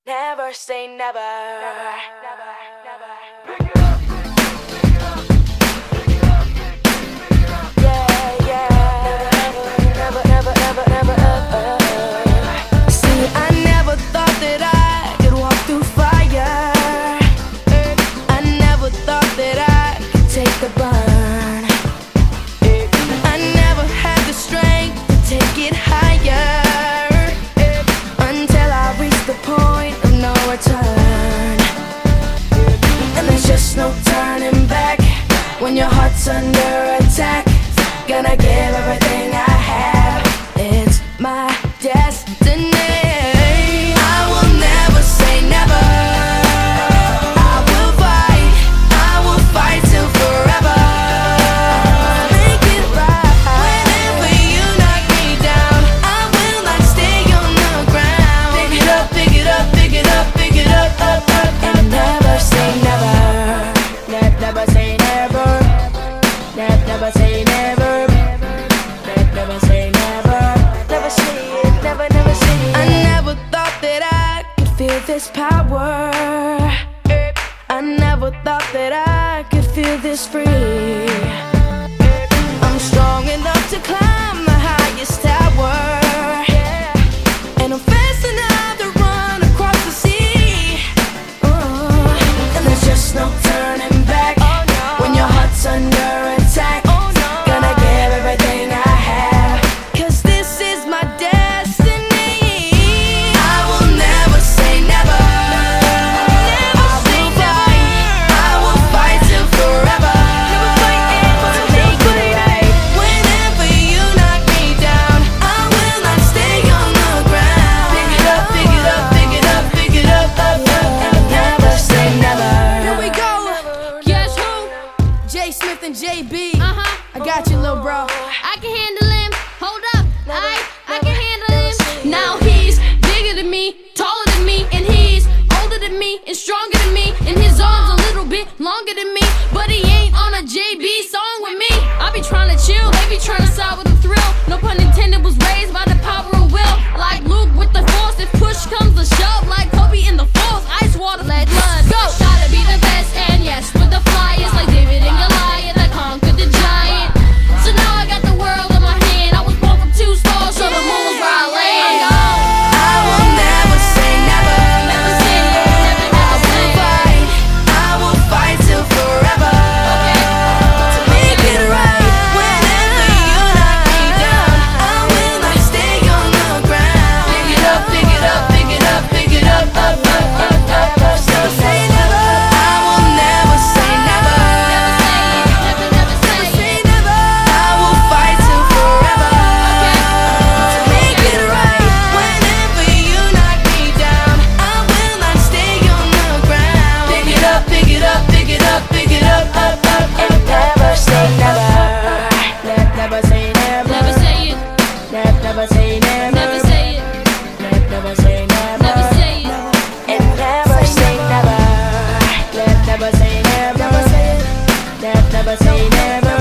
Never say never. Never, never, never. Yeah, yeah. Never, never, never, never, See, I never thought that I could walk through fire. I never thought that I could take the burn. I never had the strength to take it higher. Until I reached the point of no return. And there's just no turning back. When your heart's under attack, gonna give everything I have. It's my destiny. I will never say never. I will fight till forever. Make it right. Whenever you knock me down, I will not stay on the ground. Pick it up, pick it up, pick it up, pick it up, up, up. And never say never. Never say never. Never say never. Never say never. Never say it. Never, never say it. I never thought that I could feel this power. I never thought that I could feel this free. I'm strong enough to climb the highest tower. And I'm fast enough to run across the sea. And there's just no turning back. When your heart's under attack, gonna give everything I have. 'Cause this is my destiny. I will never say never. I will fight till forever. To make it right. Whenever you knock me down, I will not stay on the ground. Pick it up, pick it up, pick it up, pick it up, up, up. And never say never. Here we go. Guess who? J Smith and JB. I got you, little bro. I can handle him. Hold up. I can handle him. Now he's bigger than me, taller than me, and he's older than me and stronger than me. And his arms a little bit longer than me, but he ain't on a JB song with me. I be trying to chill, they be trying to side with the thrill. No pun intended, was raised by the power of will. Like Luke with the force, if push comes to shove. Like Kobe in the force, ice water, let blood go. Gotta be the best, and yes, with the flyers like David and Goliath, I conquered the giant. So now I got the world in my hand. I was born from 2 stars, so the moon was where I land. I will never say never. Never say it, never say it. I will fight till forever. To make it right. Whenever you knock me down, I will not stay on the ground. Pick it up, pick it up, pick it up, pick it up, up, up, up, up, up. So say never. I will never say never. Never say it. I will fight till forever. To make it right. Whenever you knock me down, I will not stay on the ground. Pick it up, pick it up, pick it up, pick it up, up, up, and never say never. Never say never. Never say it. Never say never. Never say it. Never say never. Never say it. And never say never. Never say never. Never say never.